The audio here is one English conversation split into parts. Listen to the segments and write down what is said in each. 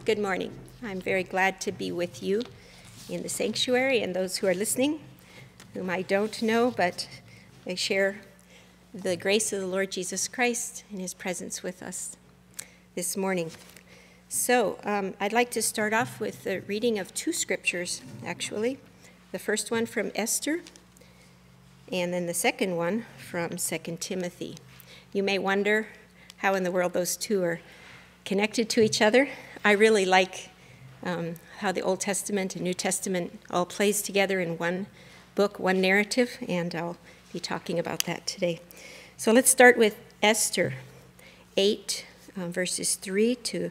Good morning. I'm very glad to be with you in the sanctuary and those who are listening, whom I don't know, but they share the grace of the Lord Jesus Christ and his presence with us this morning. So I'd like to start off with the reading of two scriptures, actually. The first one from Esther, and then the second one from 2 Timothy. You may wonder how in the world those two are connected to each other. I really like how the Old Testament and New Testament all plays together in one book, one narrative, and I'll be talking about that today. So let's start with Esther 8, verses 3 to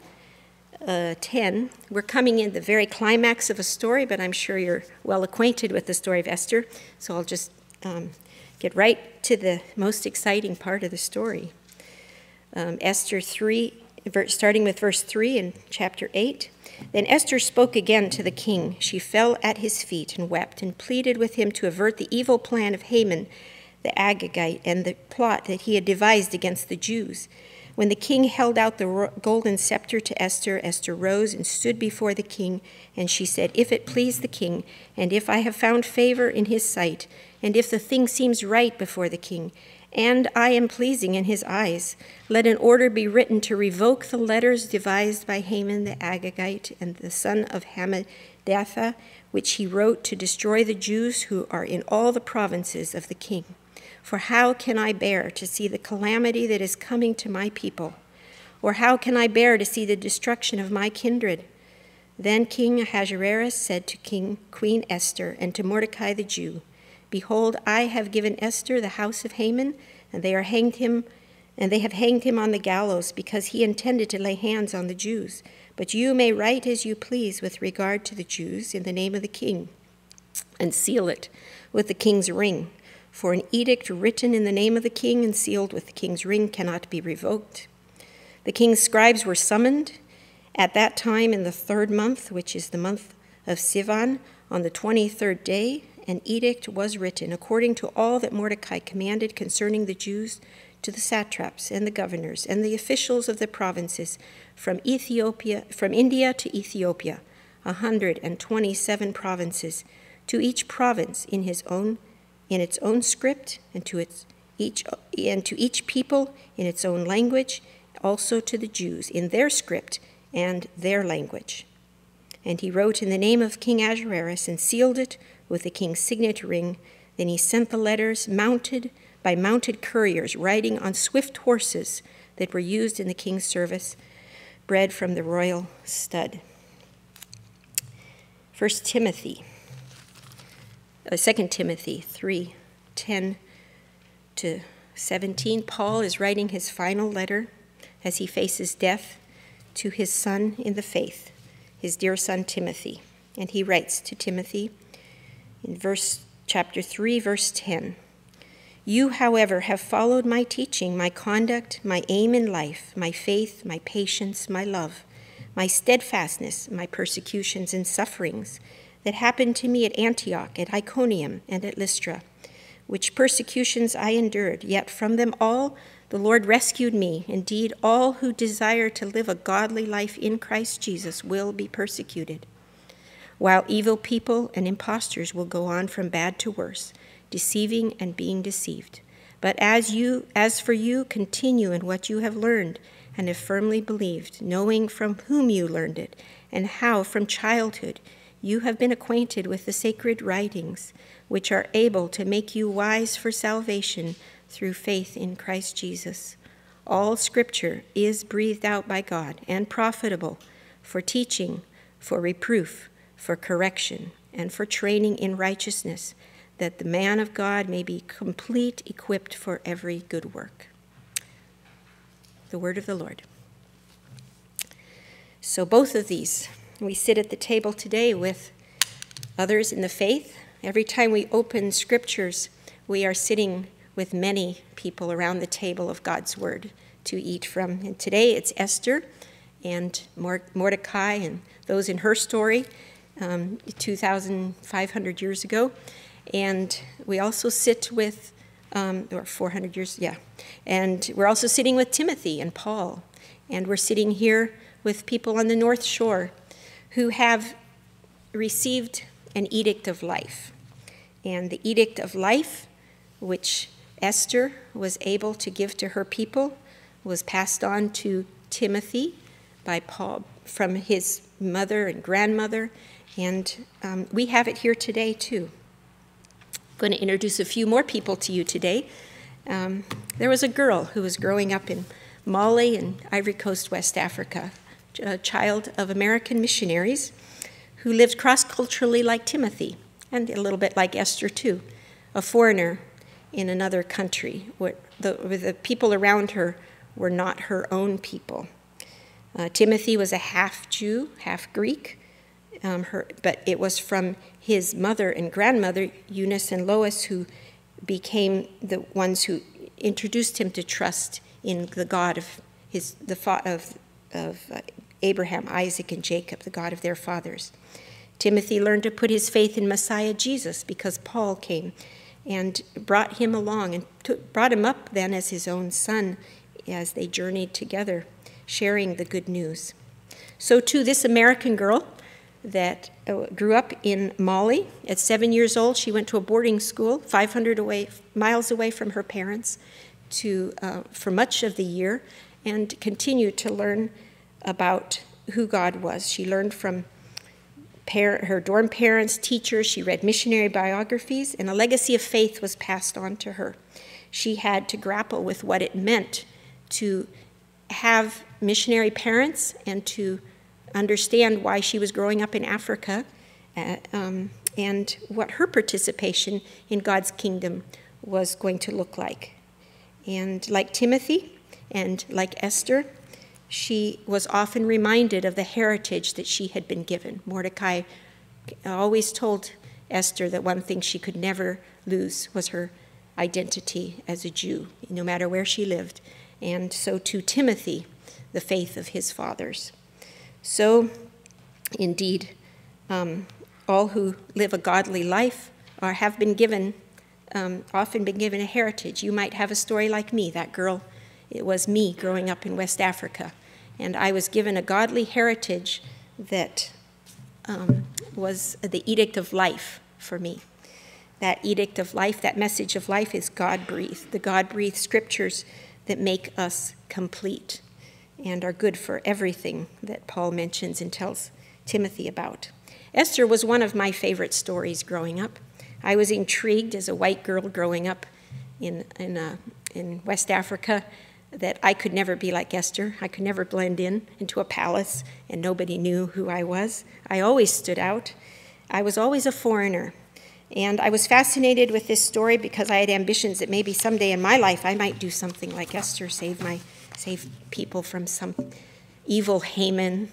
10. We're coming in the very climax of a story, but I'm sure you're well acquainted with the story of Esther, so I'll just get right to the most exciting part of the story. Esther 3, starting with verse 3 in chapter 8. Then Esther spoke again to the king. She fell at his feet and wept and pleaded with him to avert the evil plan of Haman the Agagite and the plot that he had devised against the Jews. When the king held out the golden scepter to Esther, Esther rose and stood before the king, and she said, "If it please the king, and if I have found favor in his sight, and if the thing seems right before the king, and I am pleasing in his eyes, let an order be written to revoke the letters devised by Haman the Agagite and the son of Hammedatha, which he wrote to destroy the Jews who are in all the provinces of the king. For how can I bear to see the calamity that is coming to my people? Or how can I bear to see the destruction of my kindred?" Then King Ahasuerus said to Queen Esther and to Mordecai the Jew, "Behold, I have given Esther the house of Haman, and they have hanged him on the gallows because he intended to lay hands on the Jews. But you may write as you please with regard to the Jews in the name of the king, and seal it with the king's ring. For an edict written in the name of the king and sealed with the king's ring cannot be revoked." The king's scribes were summoned at that time in the 3rd month, which is the month of Sivan, on the 23rd day. An edict was written according to all that Mordecai commanded concerning the Jews to the satraps and the governors and the officials of the provinces from India to Ethiopia, 127 provinces, to each province in its own script, and to each people in its own language, also to the Jews in their script and their language. And he wrote in the name of King Ahasuerus and sealed it with the king's signet ring. Then he sent the letters mounted by mounted couriers riding on swift horses that were used in the king's service, bred from the royal stud. 2 Timothy 3, 10 to 17. Paul is writing his final letter as he faces death to his son in the faith, his dear son Timothy. And he writes to Timothy in chapter 3, verse 10. "You, however, have followed my teaching, my conduct, my aim in life, my faith, my patience, my love, my steadfastness, my persecutions and sufferings that happened to me at Antioch, at Iconium, and at Lystra, which persecutions I endured, yet from them all the Lord rescued me. Indeed, all who desire to live a godly life in Christ Jesus will be persecuted, while evil people and impostors will go on from bad to worse, deceiving and being deceived. But as for you, continue in what you have learned and have firmly believed, knowing from whom you learned it, and how from childhood you have been acquainted with the sacred writings, which are able to make you wise for salvation through faith in Christ Jesus. All Scripture is breathed out by God and profitable for teaching, for reproof, for correction, and for training in righteousness, that the man of God may be complete, equipped for every good work." The word of the Lord. So both of these, we sit at the table today with others in the faith. Every time we open scriptures, we are sitting with many people around the table of God's word to eat from. And today it's Esther and Mordecai and those in her story 2,500 years ago. And we also sit with, or 400 years, and we're also sitting with Timothy and Paul. And we're sitting here with people on the North Shore who have received an edict of life. And the edict of life, which Esther was able to give to her people, was passed on to Timothy by Paul from his mother and grandmother, and we have it here today too. I'm going to introduce a few more people to you today. There was a girl who was growing up in Mali in Ivory Coast, West Africa, a child of American missionaries who lived cross-culturally like Timothy, and a little bit like Esther too, a foreigner in another country where the people around her were not her own people. Timothy was a half Jew, half Greek, but it was from his mother and grandmother, Eunice and Lois, who became the ones who introduced him to trust in the God of Abraham, Isaac, and Jacob, the God of their fathers. Timothy learned to put his faith in Messiah Jesus because Paul came and brought him along and brought him up then as his own son as they journeyed together, sharing the good news. So too, this American girl that grew up in Mali, at 7 years old, she went to a boarding school 500 miles away from her parents for much of the year, and continued to learn about who God was. She learned from her dorm parents, teachers. She read missionary biographies, and a legacy of faith was passed on to her. She had to grapple with what it meant to have missionary parents and to understand why she was growing up in Africa and what her participation in God's kingdom was going to look like. And like Timothy and like Esther, she was often reminded of the heritage that she had been given. Mordecai always told Esther that one thing she could never lose was her identity as a Jew, no matter where she lived. And so to Timothy, the faith of his fathers. So, indeed, all who live a godly life have been given, often been given a heritage. You might have a story like me, that girl. It was me growing up in West Africa, and I was given a godly heritage that was the edict of life for me. That edict of life, that message of life is God-breathed, the God-breathed scriptures that make us complete and are good for everything that Paul mentions and tells Timothy about. Esther was one of my favorite stories growing up. I was intrigued as a white girl growing up in West Africa that I could never be like Esther. I could never blend into a palace and nobody knew who I was. I always stood out. I was always a foreigner. And I was fascinated with this story because I had ambitions that maybe someday in my life I might do something like Esther, save people from some evil Haman.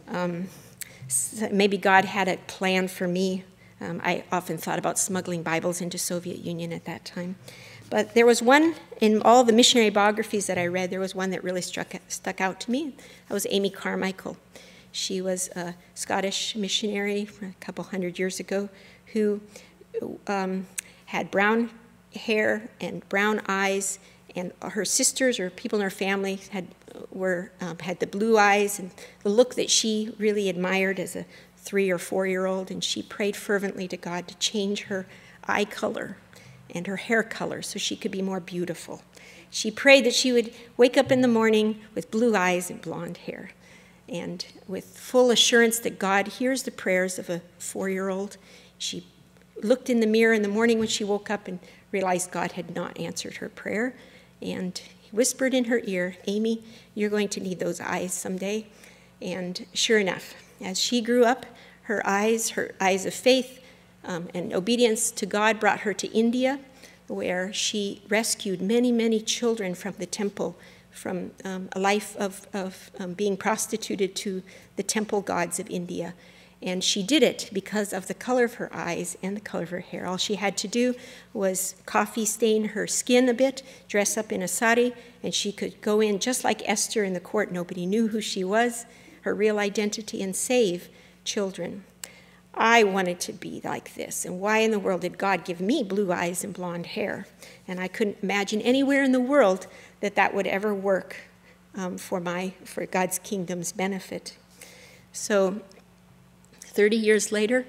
Maybe God had a plan for me. I often thought about smuggling Bibles into Soviet Union at that time. But there was one, in all the missionary biographies that I read, there was one that really stuck out to me. That was Amy Carmichael. She was a Scottish missionary a couple hundred years ago who had brown hair and brown eyes, and her sisters or people in her family had the blue eyes and the look that she really admired as a 3 or 4 year old, and she prayed fervently to God to change her eye color and her hair color so she could be more beautiful. She prayed that she would wake up in the morning with blue eyes and blonde hair, and with full assurance that God hears the prayers of a 4-year-old, she looked in the mirror in the morning when she woke up and realized God had not answered her prayer, and he whispered in her ear, "Amy, you're going to need those eyes someday." And sure enough, as she grew up, her eyes of faith and obedience to God brought her to India, where she rescued many, many children from the temple, from a life of being prostituted to the temple gods of India. And she did it because of the color of her eyes and the color of her hair. All she had to do was coffee stain her skin a bit, dress up in a sari, and she could go in just like Esther in the court. Nobody knew who she was, her real identity, and save children. I wanted to be like this, and why in the world did God give me blue eyes and blonde hair? And I couldn't imagine anywhere in the world that would ever work for God's kingdom's benefit. So 30 years later,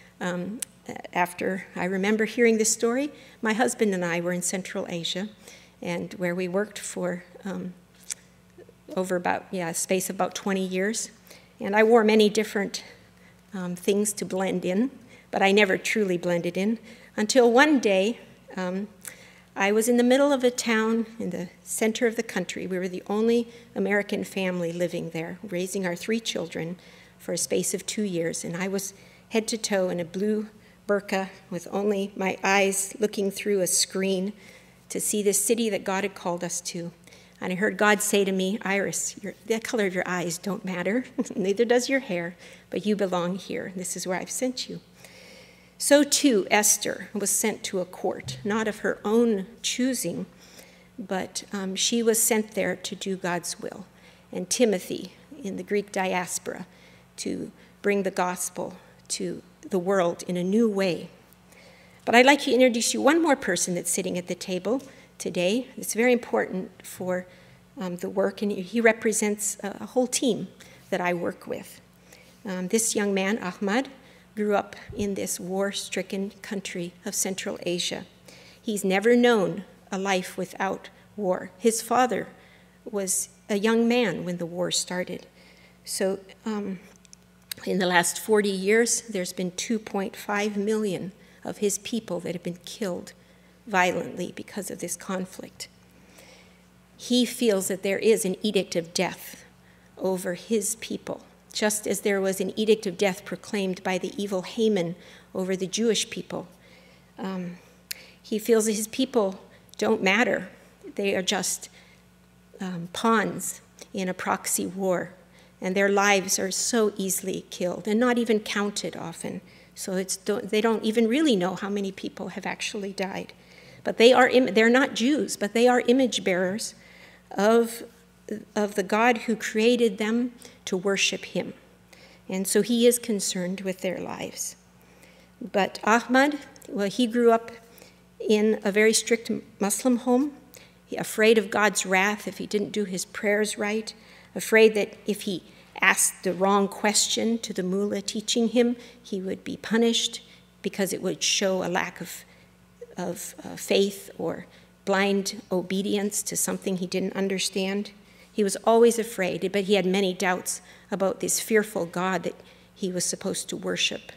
after I remember hearing this story, my husband and I were in Central Asia, and where we worked for over a space of about 20 years. And I wore many different things to blend in, but I never truly blended in until one day I was in the middle of a town in the center of the country. We were the only American family living there, raising our 3 children for a space of 2 years. And I was head to toe in a blue burqa with only my eyes looking through a screen to see this city that God had called us to. And I heard God say to me, Iris, the color of your eyes don't matter, neither does your hair, but you belong here. This is where I've sent you. So too, Esther was sent to a court, not of her own choosing, but she was sent there to do God's will. And Timothy, in the Greek diaspora, to bring the gospel to the world in a new way. But I'd like to introduce you one more person that's sitting at the table today. It's very important for the work, and he represents a whole team that I work with. This young man, Ahmad, grew up in this war-stricken country of Central Asia. He's never known a life without war. His father was a young man when the war started. So in the last 40 years, there's been 2.5 million of his people that have been killed violently because of this conflict. He feels that there is an edict of death over his people, just as there was an edict of death proclaimed by the evil Haman over the Jewish people. He feels that his people don't matter. They are just pawns in a proxy war, and their lives are so easily killed and not even counted often. So they don't even really know how many people have actually died. But they're not Jews, but they are image bearers of the God who created them to worship him. And so he is concerned with their lives. But Ahmad, well, he grew up in a very strict Muslim home, afraid of God's wrath if he didn't do his prayers right, afraid that if he asked the wrong question to the mullah teaching him, he would be punished because it would show a lack of faith or blind obedience to something he didn't understand. He was always afraid, but he had many doubts about this fearful God that he was supposed to worship.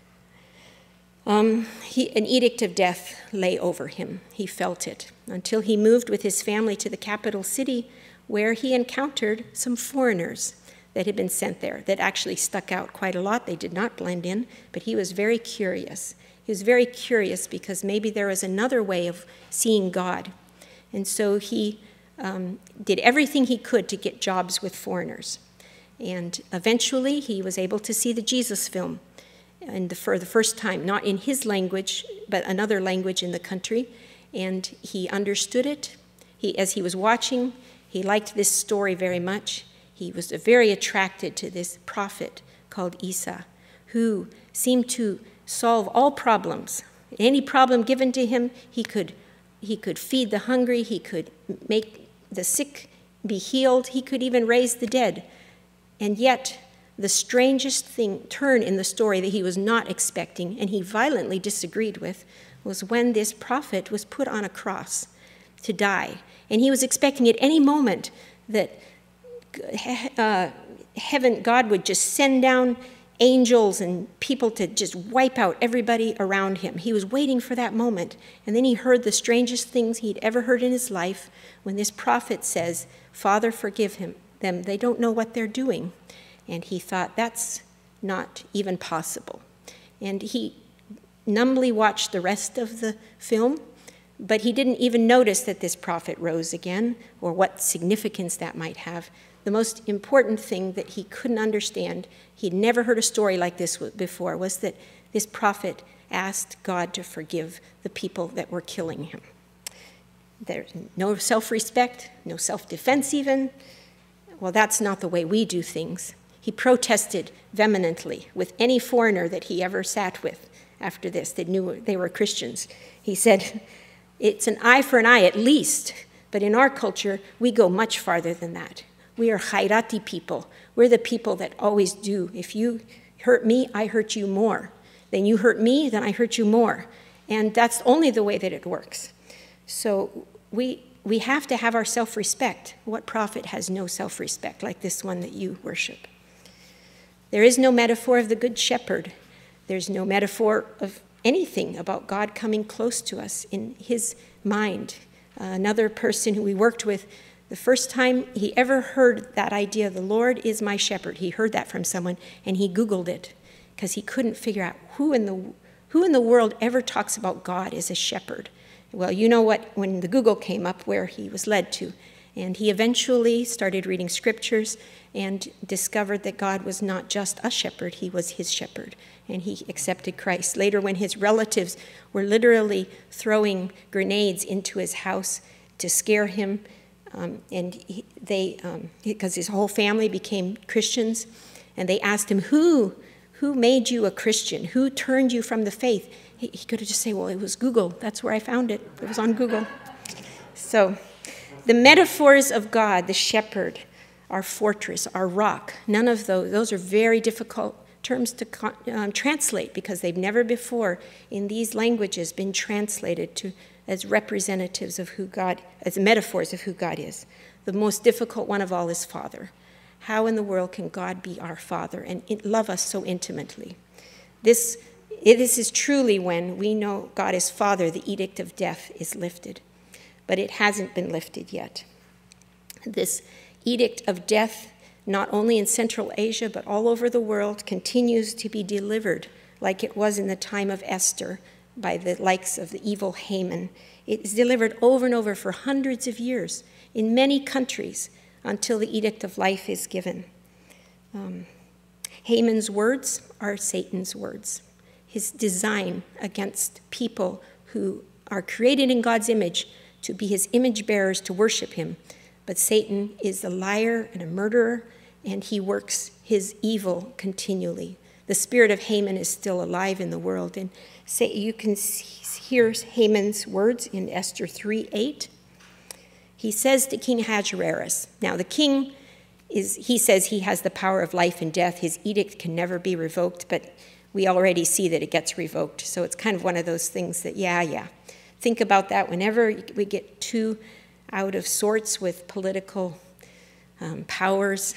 An edict of death lay over him. He felt it until he moved with his family to the capital city, where he encountered some foreigners that had been sent there that actually stuck out quite a lot. They did not blend in, but he was very curious. He was very curious because maybe there was another way of seeing God. And so he did everything he could to get jobs with foreigners. And eventually he was able to see the Jesus film for the first time, not in his language, but another language in the country. And he understood it. As he was watching, he liked this story very much. He was very attracted to this prophet called Isa, who seemed to solve all problems. Any problem given to him, he could feed the hungry, he could make the sick be healed, he could even raise the dead. And yet, the strangest turn in the story that he was not expecting, and he violently disagreed with, was when this prophet was put on a cross to die. And he was expecting at any moment that God would just send down angels and people to just wipe out everybody around him. He was waiting for that moment. And then he heard the strangest things he'd ever heard in his life when this prophet says, "Father, forgive them. They don't know what they're doing." And he thought, that's not even possible. And he numbly watched the rest of the film, but he didn't even notice that this prophet rose again or what significance that might have. The most important thing that he couldn't understand, he'd never heard a story like this before, was that this prophet asked God to forgive the people that were killing him. There's no self-respect, no self-defense even. Well, that's not the way we do things. He protested vehemently with any foreigner that he ever sat with after this that knew they were Christians. He said, "It's an eye for an eye at least, But in our culture, we go much farther than that. We are Khairati people. We're the people that always do. If you hurt me, I hurt you more. Then you hurt me, then I hurt you more. And that's only the way that it works. So we have to have our self-respect. What prophet has no self-respect like this one that you worship? There is no metaphor of the Good Shepherd. There's no metaphor of anything about God coming close to us in his mind. Another person who we worked with, the first time he ever heard that idea, the Lord is my shepherd, he heard that from someone, and he Googled it because he couldn't figure out who in the world ever talks about God as a shepherd. Well, you know what, when the Google came up, where he was led to. And he eventually started reading scriptures and discovered that God was not just a shepherd, he was his shepherd. And he accepted Christ. Later, when his relatives were literally throwing grenades into his house to scare him, because his whole family became Christians, and they asked him, who made you a Christian? Who turned you from the faith? He could have just said, well, it was Google. That's where I found it. It was on Google. So the metaphors of God, the shepherd, our fortress, our rock, none of those are very difficult terms to translate because they've never before in these languages been translated as representatives of who God, as metaphors of who God is. The most difficult one of all is Father. How in the world can God be our Father and love us so intimately? This is truly when we know God is Father, the edict of death is lifted. But it hasn't been lifted yet. This edict of death, not only in Central Asia, but all over the world, continues to be delivered like it was in the time of Esther by the likes of the evil Haman. It is delivered over and over for hundreds of years in many countries until the edict of life is given. Haman's words are Satan's words. His design against people who are created in God's image to be his image bearers to worship him. But Satan is a liar and a murderer, and he works his evil continually. The spirit of Haman is still alive in the world. And you can hear Haman's words in Esther 3:8. He says to King Ahasuerus, now the king he says he has the power of life and death. His edict can never be revoked, but we already see that it gets revoked. So it's kind of one of those things that, yeah. Think about that whenever we get too out of sorts with political powers.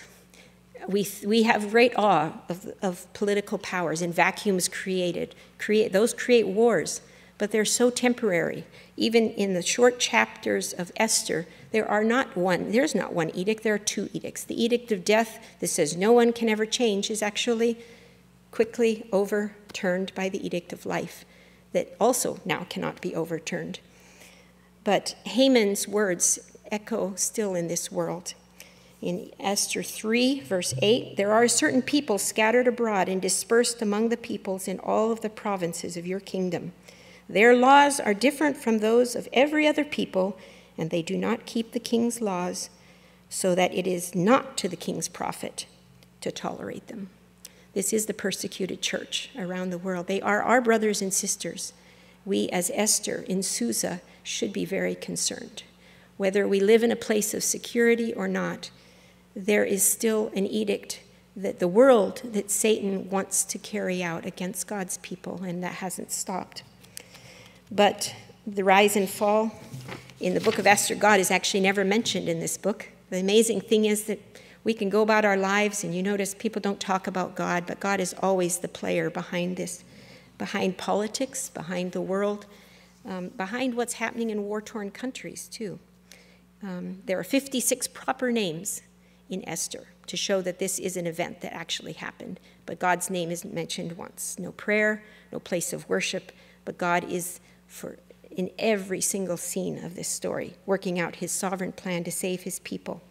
We have great awe of political powers, and vacuums those create wars, but they're so temporary. Even in the short chapters of Esther, there's not one edict, there are two edicts. The edict of death that says no one can ever change is actually quickly overturned by the edict of life that also now cannot be overturned. But Haman's words echo still in this world. In Esther 3, verse 8, there are certain people scattered abroad and dispersed among the peoples in all of the provinces of your kingdom. Their laws are different from those of every other people, and they do not keep the king's laws, so that it is not to the king's profit to tolerate them. This is the persecuted church around the world. They are our brothers and sisters. We, as Esther in Susa, should be very concerned. Whether we live in a place of security or not, there is still an edict that the world, that Satan wants to carry out against God's people, and that hasn't stopped. But the rise and fall in the book of Esther, God is actually never mentioned in this book. The amazing thing is that we can go about our lives, and you notice people don't talk about God, but God is always the player behind this, behind politics, behind the world, behind what's happening in war-torn countries, too. There are 56 proper names in Esther to show that this is an event that actually happened, but God's name isn't mentioned once. No prayer, no place of worship, but God is in every single scene of this story, working out his sovereign plan to save his people.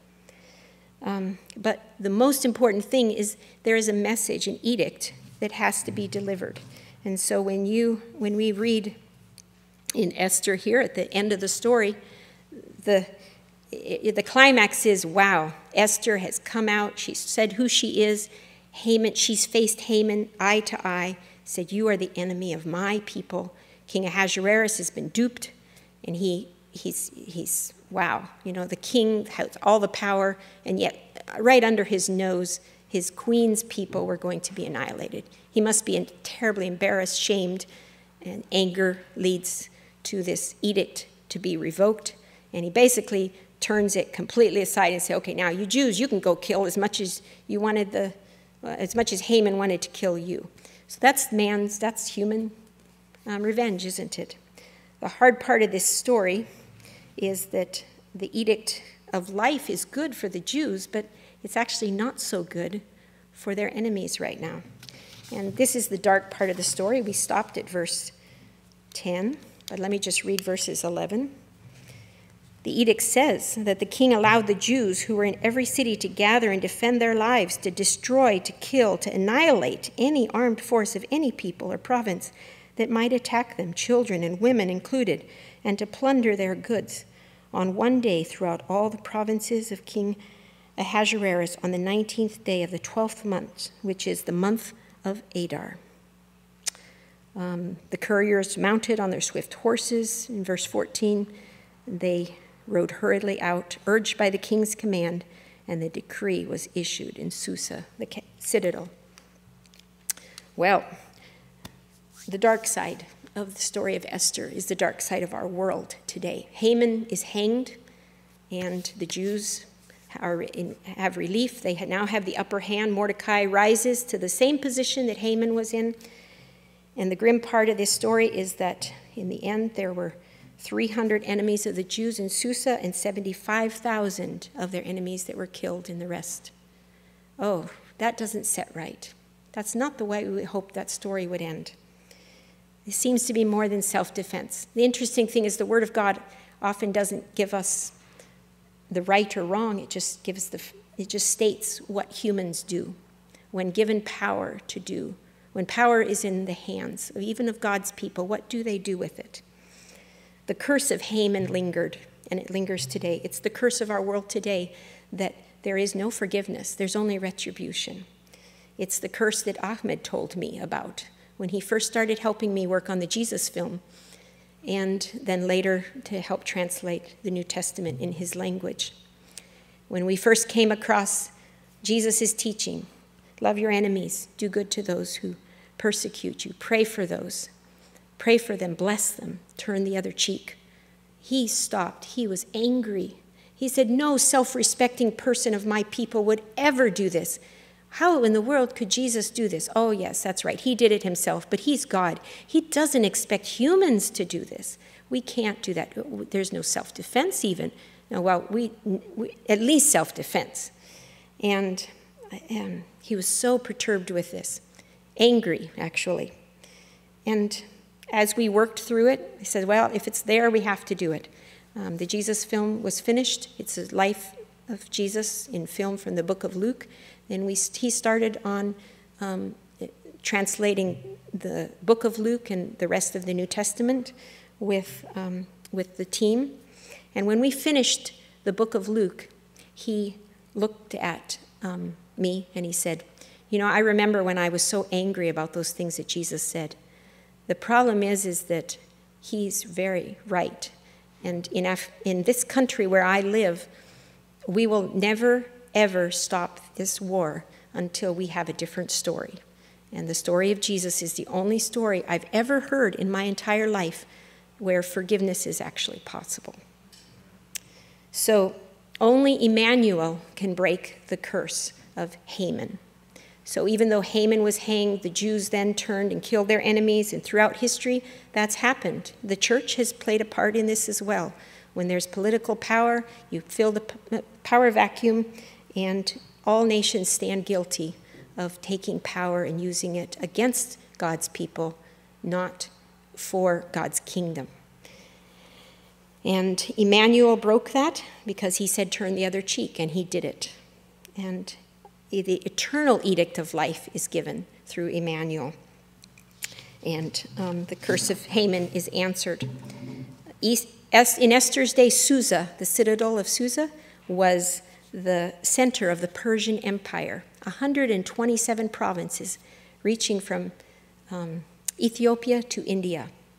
But the most important thing is there is a message, an edict, that has to be delivered. And so when we read in Esther here at the end of the story, the climax is, wow, Esther has come out, she said who she is. Haman, she's faced Haman eye to eye, said, you are the enemy of my people. King Ahasuerus has been duped, and he he's wow, the king has all the power, and yet right under his nose, his queen's people were going to be annihilated. He must be terribly embarrassed, shamed, and anger leads to this edict to be revoked. And he basically turns it completely aside and says, okay, now you Jews, you can go kill as much as you wanted as much as Haman wanted to kill you. So that's human revenge, isn't it? The hard part of this story is that the edict of life is good for the Jews, but it's actually not so good for their enemies right now. And this is the dark part of the story. We stopped at verse 10, but let me just read verses 11. The edict says that the king allowed the Jews who were in every city to gather and defend their lives, to destroy, to kill, to annihilate any armed force of any people or province that might attack them, children and women included, and to plunder their goods on one day throughout all the provinces of King Ahasuerus on the 19th day of the 12th month, which is the month of Adar. The couriers mounted on their swift horses. In verse 14, they rode hurriedly out, urged by the king's command, and the decree was issued in Susa, the citadel. Well, the dark side of the story of Esther is the dark side of our world today. Haman is hanged, and the Jews have relief. They now have the upper hand. Mordecai rises to the same position that Haman was in. And the grim part of this story is that in the end there were 300 enemies of the Jews in Susa and 75,000 of their enemies that were killed in the rest. Oh, that doesn't set right. That's not the way we hoped that story would end. It seems to be more than self-defense. The interesting thing is the Word of God often doesn't give us the right or wrong. It just states what humans do when given power to do. When power is in the hands even of God's people, what do they do with it? The curse of Haman lingered, and it lingers today. It's the curse of our world today that there is no forgiveness. There's only retribution. It's the curse that Ahmed told me about when he first started helping me work on the Jesus film, and then later to help translate the New Testament in his language. When we first came across Jesus' teaching, love your enemies, do good to those who persecute you, pray for those. Pray for them, bless them, turn the other cheek. He stopped. He was angry. He said, no self-respecting person of my people would ever do this. How in the world could Jesus do this? Oh, yes, that's right. He did it himself, but he's God. He doesn't expect humans to do this. We can't do that. There's no self-defense even. No, well, we at least self-defense. And he was so perturbed with this, angry, actually. And as we worked through it, he said, well, if it's there, we have to do it. The Jesus film was finished. It's a life of Jesus in film from the book of Luke. And he started on translating the book of Luke and the rest of the New Testament with the team. And when we finished the book of Luke, he looked at me and he said, I remember when I was so angry about those things that Jesus said. The problem is that he's very right. And in this country where I live, we will never, ever stop this war until we have a different story. And the story of Jesus is the only story I've ever heard in my entire life where forgiveness is actually possible. So only Emmanuel can break the curse of Haman. So even though Haman was hanged, the Jews then turned and killed their enemies, and throughout history, that's happened. The church has played a part in this as well. When there's political power, you fill the power vacuum, and all nations stand guilty of taking power and using it against God's people, not for God's kingdom. And Emmanuel broke that because he said, turn the other cheek, and he did it. And the eternal edict of life is given through Emmanuel. And the curse of Haman is answered. In Esther's day, Susa, the citadel of Susa, was the center of the Persian Empire, 127 provinces reaching from Ethiopia to India.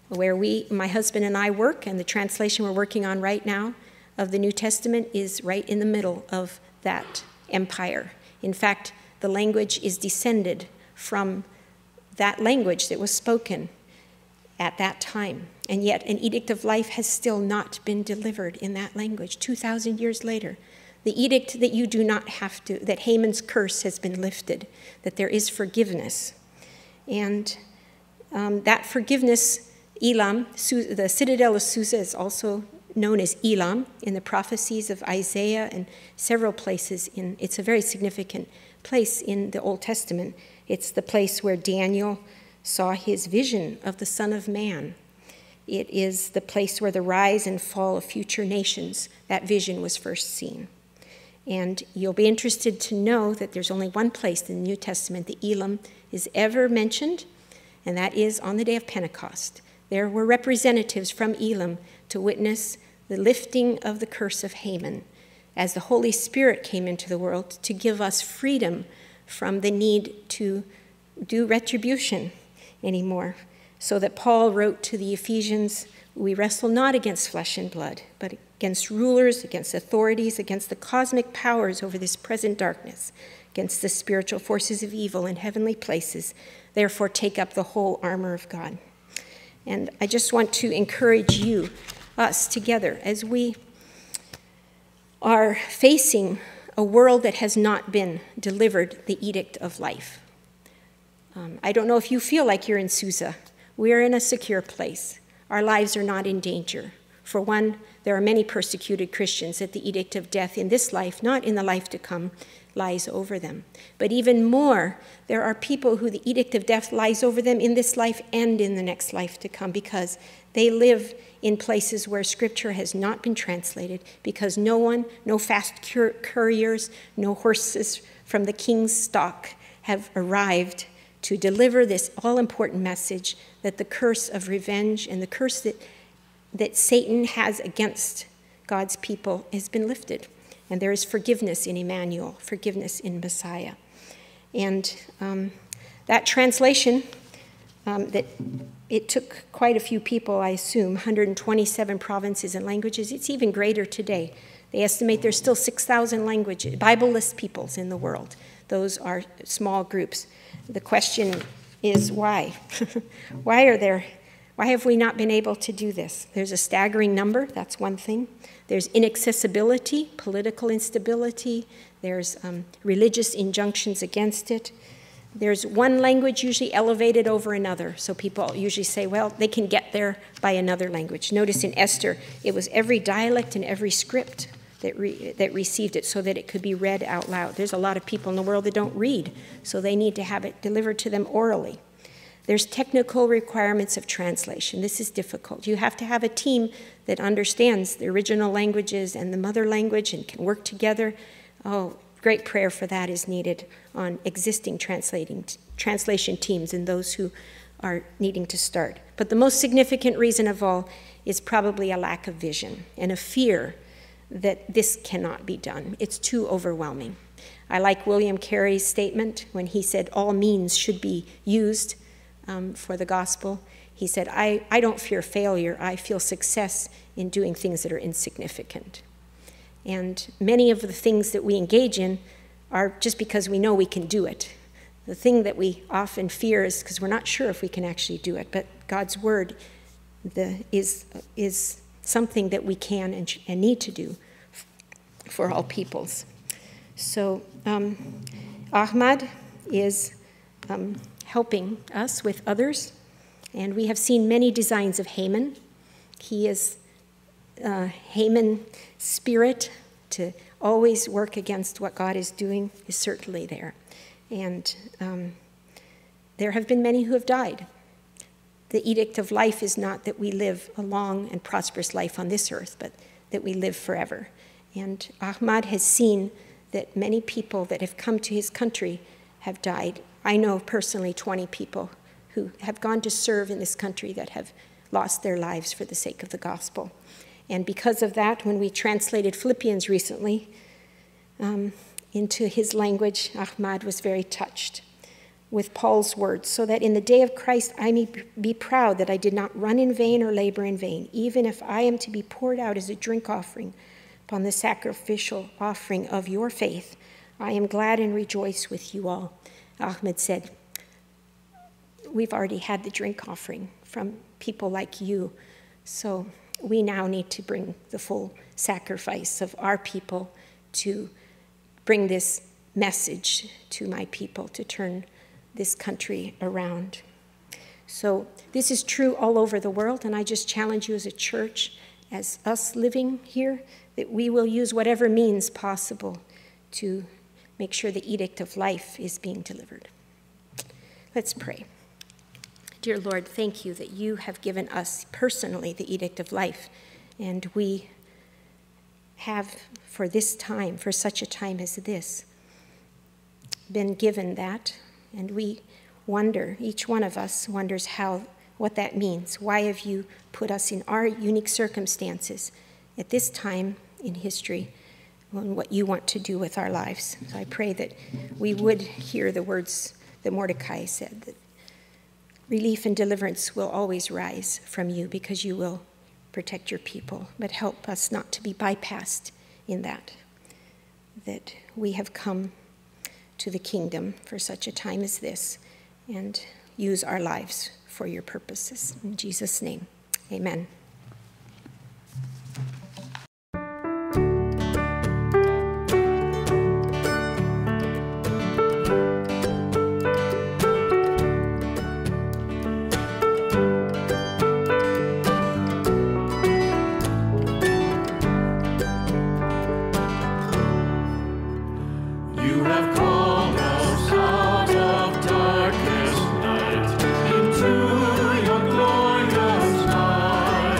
Where my husband and I work, and the translation we're working on right now of the New Testament is right in the middle of that empire. In fact, the language is descended from that language that was spoken at that time. And yet an edict of life has still not been delivered in that language 2,000 years later. The edict that you do not have to, that Haman's curse has been lifted, that there is forgiveness. And that forgiveness, Elam, the citadel of Susa is also known as Elam in the prophecies of Isaiah and several places. It's a very significant place in the Old Testament. It's the place where Daniel saw his vision of the Son of Man. It is the place where the rise and fall of future nations, that vision was first seen. And you'll be interested to know that there's only one place in the New Testament the Elam is ever mentioned, and that is on the day of Pentecost. There were representatives from Elam to witness the lifting of the curse of Haman as the Holy Spirit came into the world to give us freedom from the need to do retribution anymore. So that Paul wrote to the Ephesians, we wrestle not against flesh and blood, but against rulers, against authorities, against the cosmic powers over this present darkness, against the spiritual forces of evil in heavenly places. Therefore, take up the whole armor of God. And I just want to encourage you, us together, as we are facing a world that has not been delivered the edict of life. I don't know if you feel like you're in Susa. We're in a secure place. Our lives are not in danger. For one, there are many persecuted Christians that the edict of death in this life, not in the life to come, lies over them. But even more, there are people who the edict of death lies over them in this life and in the next life to come, because they live in places where Scripture has not been translated, because no fast couriers, no horses from the king's stock have arrived to deliver this all-important message that the curse of revenge and the curse that Satan has against God's people has been lifted. And there is forgiveness in Emmanuel, forgiveness in Messiah. And that translation, that it took quite a few people, I assume, 127 provinces and languages. It's even greater today. They estimate there's still 6,000 languages, Bible-less peoples in the world. Those are small groups. The question is why? Why have we not been able to do this? There's a staggering number, that's one thing. There's inaccessibility, political instability. There's religious injunctions against it. There's one language usually elevated over another. So people usually say, well, they can get there by another language. Notice in Esther, it was every dialect and every script that received it so that it could be read out loud. There's a lot of people in the world that don't read, so they need to have it delivered to them orally. There's technical requirements of translation. This is difficult. You have to have a team that understands the original languages and the mother language and can work together. Oh, great prayer for that is needed on existing translation teams and those who are needing to start. But the most significant reason of all is probably a lack of vision and a fear that this cannot be done. It's too overwhelming. I like William Carey's statement when he said all means should be used for the gospel. He said, I don't fear failure. I feel success in doing things that are insignificant. And many of the things that we engage in are just because we know we can do it. The thing that we often fear is because we're not sure if we can actually do it. But God's word is something that we can and need to do for all peoples. So Ahmad is helping us with others, and we have seen many designs of Haman. He is Haman's spirit to always work against what God is doing is certainly there. And there have been many who have died. The edict of life is not that we live a long and prosperous life on this earth, but that we live forever. And Ahmad has seen that many people that have come to his country have died. I know personally 20 people who have gone to serve in this country that have lost their lives for the sake of the gospel. And because of that, when we translated Philippians recently into his language, Ahmad was very touched with Paul's words, so that in the day of Christ I may be proud that I did not run in vain or labor in vain, even if I am to be poured out as a drink offering upon the sacrificial offering of your faith. I am glad and rejoice with you all. Ahmed said, we've already had the drink offering from people like you, so we now need to bring the full sacrifice of our people to bring this message to my people, to turn this country around. So this is true all over the world, and I just challenge you as a church, as us living here, that we will use whatever means possible to make sure the edict of life is being delivered. Let's pray. Dear Lord, thank you that you have given us personally the edict of life, and we have for this time, for such a time as this, been given that, and we wonder, each one of us wonders what that means. Why have you put us in our unique circumstances at this time in history and what you want to do with our lives? So I pray that we would hear the words that Mordecai said, that relief and deliverance will always rise from you because you will protect your people, but help us not to be bypassed in that we have come to the kingdom for such a time as this, and use our lives for your purposes. In Jesus' name, amen. Into your glorious light.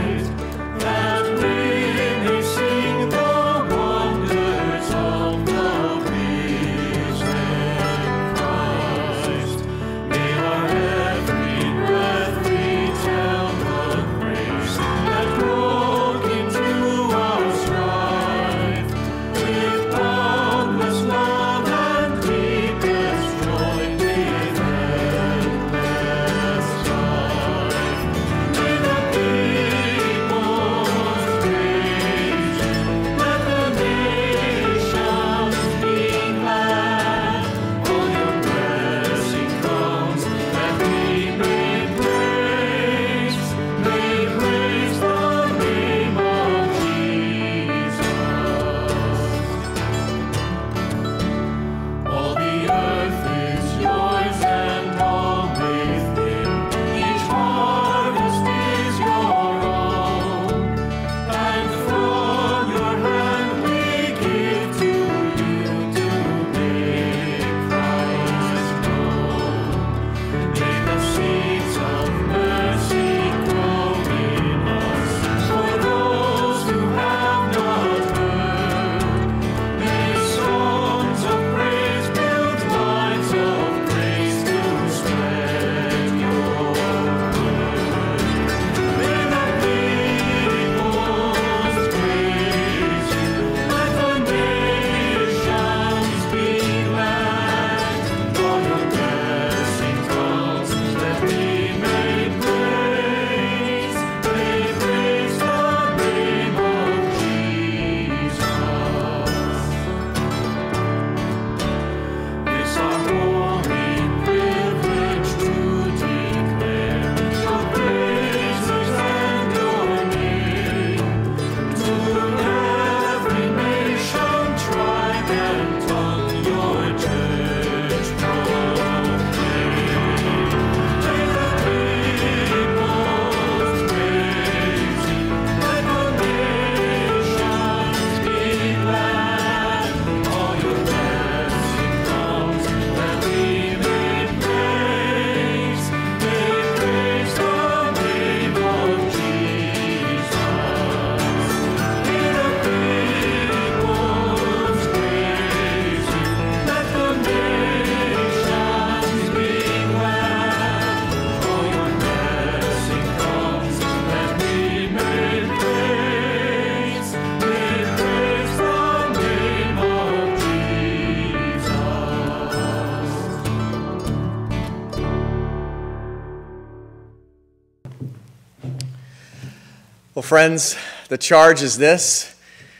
Well, friends, the charge is this: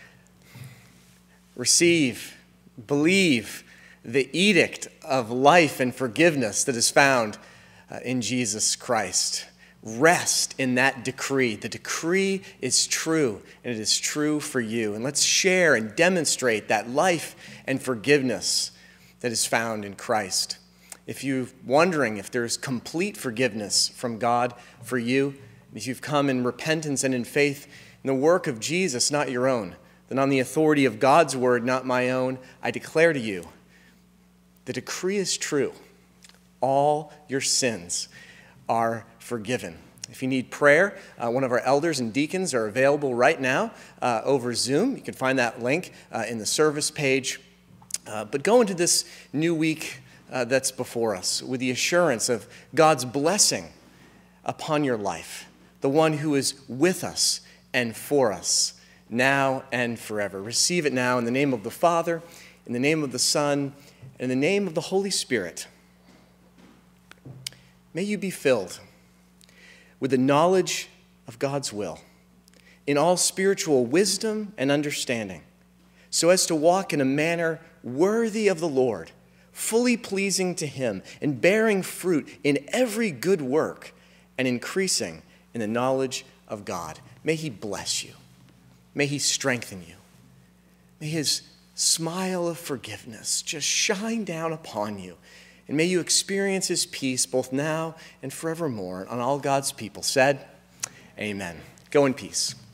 receive, believe the edict of life and forgiveness that is found in Jesus Christ. Rest in that decree. The decree is true, and it is true for you. And let's share and demonstrate that life and forgiveness that is found in Christ. If you're wondering if there's complete forgiveness from God for you, if you've come in repentance and in faith in the work of Jesus, not your own, then on the authority of God's word, not my own, I declare to you, the decree is true. All your sins are forgiven. If you need prayer, one of our elders and deacons are available right now over Zoom. You can find that link in the service page. But go into this new week that's before us with the assurance of God's blessing upon your life, the one who is with us and for us, now and forever. Receive it now in the name of the Father, in the name of the Son, and in the name of the Holy Spirit. May you be filled with the knowledge of God's will, in all spiritual wisdom and understanding, so as to walk in a manner worthy of the Lord, fully pleasing to him, and bearing fruit in every good work, and increasing in the knowledge of God. May he bless you. May he strengthen you. May his smile of forgiveness just shine down upon you. And may you experience his peace both now and forevermore. And all God's people said, amen. Go in peace.